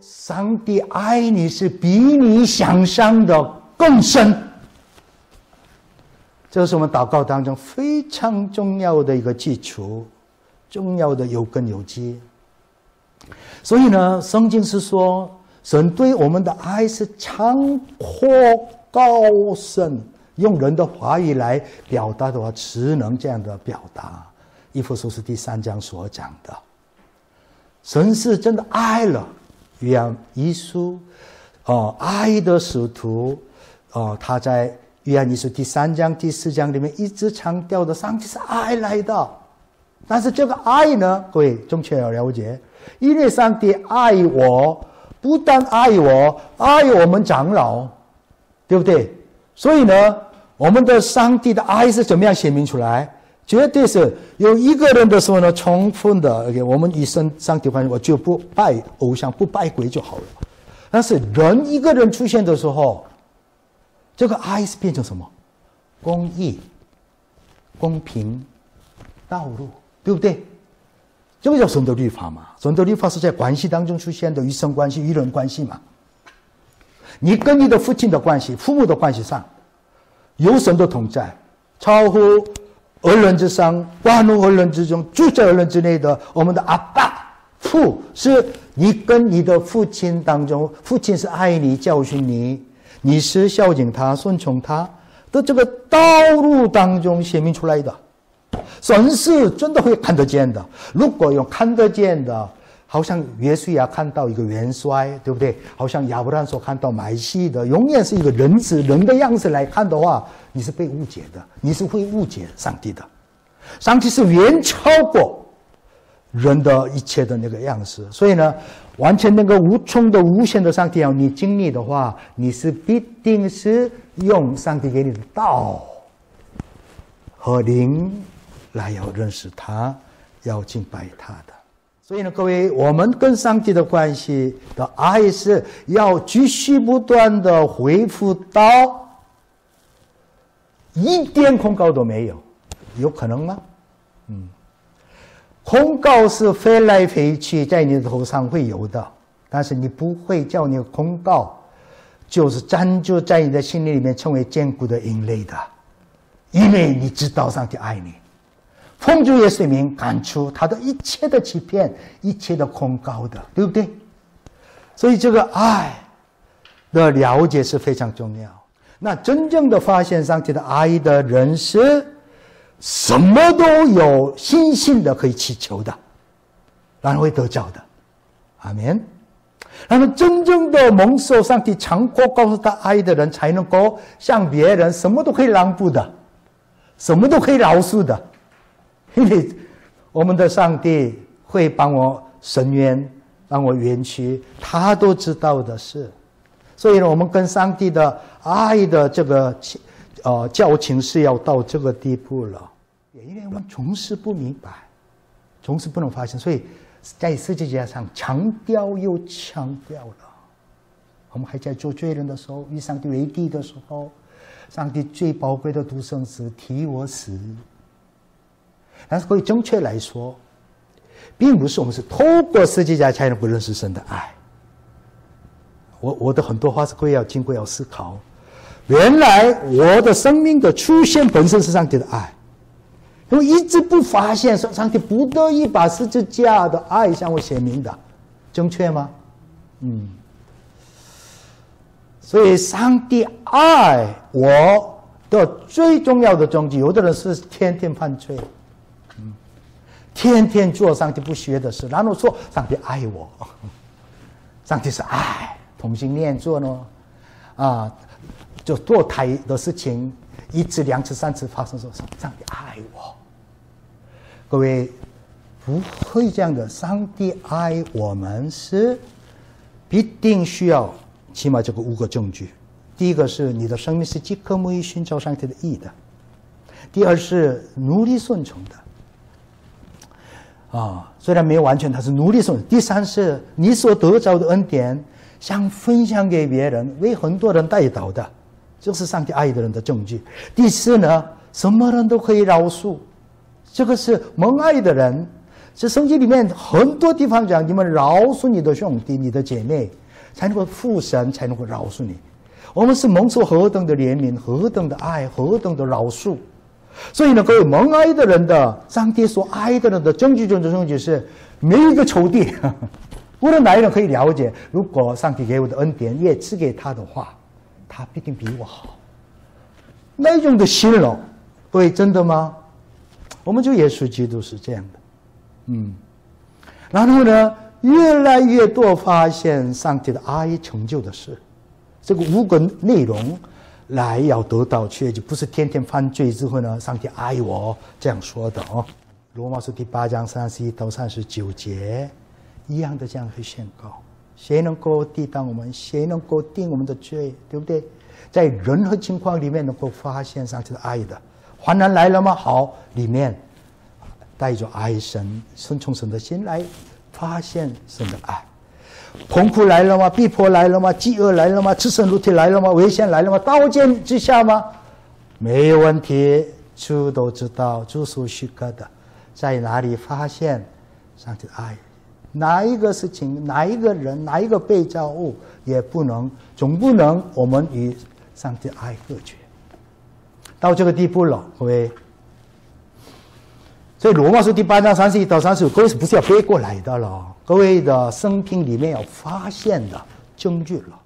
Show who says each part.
Speaker 1: 上帝爱你是比你想象的更深。这是我们祷告当中非常重要的一个基础，重要的有根有基。所以呢，圣经是说，神对我们的爱是长阔高深，用人的话语来表达的话，只能这样的表达。以弗所书第3章所讲的，神是真的爱了约翰一书，爱的使徒，他在约翰一书第3章、第4章里面一直强调的，上帝是爱来的。但是这个爱呢，各位正确要了解，因为上帝爱我，不但爱我，爱我们长老，对不对？所以呢，我们的上帝的爱是怎么样显明出来？绝对是有一个人的时候呢，充分的，我们以上帝关系，我就不拜偶像，不拜鬼就好了。但是人一个人出现的时候，这个爱是变成什么？公义、公平、道路，对不对？这个叫神的律法嘛。神的律法是在关系当中出现的，与神关系、与人关系嘛。你跟你的父亲的关系、父母的关系上，有神的同在，超乎二人之上，万物二人之中，住在二人之内的我们的阿爸父，是你跟你的父亲当中，父亲是爱你、教训你，你是孝敬他、顺从他的这个道路当中显明出来的。神是真的会看得见的。如果用看得见的，好像约书亚看到一个元帅，对不对？好像亚伯拉罕所看到麦西的，永远是一个人子人的样子来看的话，你是被误解的，你是会误解上帝的。上帝是远超过人的一切的那个样式，所以呢，完全那个无穷的无限的上帝要你经历的话，你是必定是用上帝给你的道和灵来要认识他，要敬拜他的。所以呢，各位，我们跟上帝的关系的爱是要继续不断的恢复到一点控告都没有，有可能吗？控告是飞来飞去，在你的头上会有的，但是你不会叫你的控告就是粘住在你的心里面，成为坚固的营垒的，因为你知道上帝爱你。奉主耶稣的名赶出他的一切的欺骗，一切的控告的，对不对？所以这个爱的了解是非常重要。那真正的发现上帝的爱的人是什么都有信心的可以祈求的，然后会得着的。阿们。那么真正的蒙受上帝长阔告诉他爱的人，才能够向别人什么都可以让步的，什么都可以饶恕的。因为我们的上帝会帮我伸冤，帮我冤屈，他都知道的事。所以呢，我们跟上帝的爱的这个交情是要到这个地步了。因为我们总是不明白，总是不能发现，所以在十字架上强调又强调了。我们还在做罪人的时候，与上帝为敌的时候，上帝最宝贵的独生子替我死。但是可以正确来说，并不是我们是透过十字架才能够认识神的爱。我的很多话是可以要经过要思考，原来我的生命的出现本身是上帝的爱，因为一直不发现上帝不得已把十字架的爱向我显明的，正确吗？所以上帝爱我的最重要的证据，有的人是天天犯罪，天天做上帝不喜悦的事，然后说上帝爱我，上帝是爱，同性恋做呢，就堕胎的事情1次、2次、3次发生，说上帝爱我。各位不会这样的，上帝爱我们是必定需要起码这个5个证据。第一个是你的生命是饥渴慕义寻找上帝的义的，第二是努力顺从的。虽然没有完全，他是努力顺从。第三是你所得着的恩典想分享给别人，为很多人带祷的，这是上帝爱的人的证据。第四呢，什么人都可以饶恕，这个是蒙爱的人这圣经里面很多地方讲，你们饶恕你的兄弟、你的姐妹，才能够父神才能够饶恕你。我们是蒙受何等的怜悯、何等的爱、何等的饶恕。所以呢，各位蒙爱的人的，上帝所爱的人的证据中的证据是，没有一个仇敌，无论哪一人可以了解，如果上帝给我的恩典也赐给他的话，他必定比我好。那种的心了，各位真的吗？我们就耶稣基督是这样的，然后呢，越来越多发现上帝的爱成就的事，这个5个内容来要得到确据，不是天天犯罪之后呢，上帝爱我这样说的哦。罗马书第8章31到39节一样的这样去宣告：谁能够抵挡我们？谁能够定我们的罪？对不对？在任何情况里面能够发现上帝的爱的。患难来了吗？好，里面带着爱神、顺从神的心来发现神的爱。痛苦来了吗？逼迫来了吗？饥饿来了吗？赤身露体来了吗？危险来了吗？刀剑之下吗？没有问题，主都知道，主所许可的，在哪里发现上帝的爱？哪一个事情、哪一个人、哪一个被造物，也不能，总不能我们与上帝的爱隔绝。到这个地步了，各位。所以罗马书第8章31到35，各位是不是要背过来的了？各位的生平里面要发现的证据了。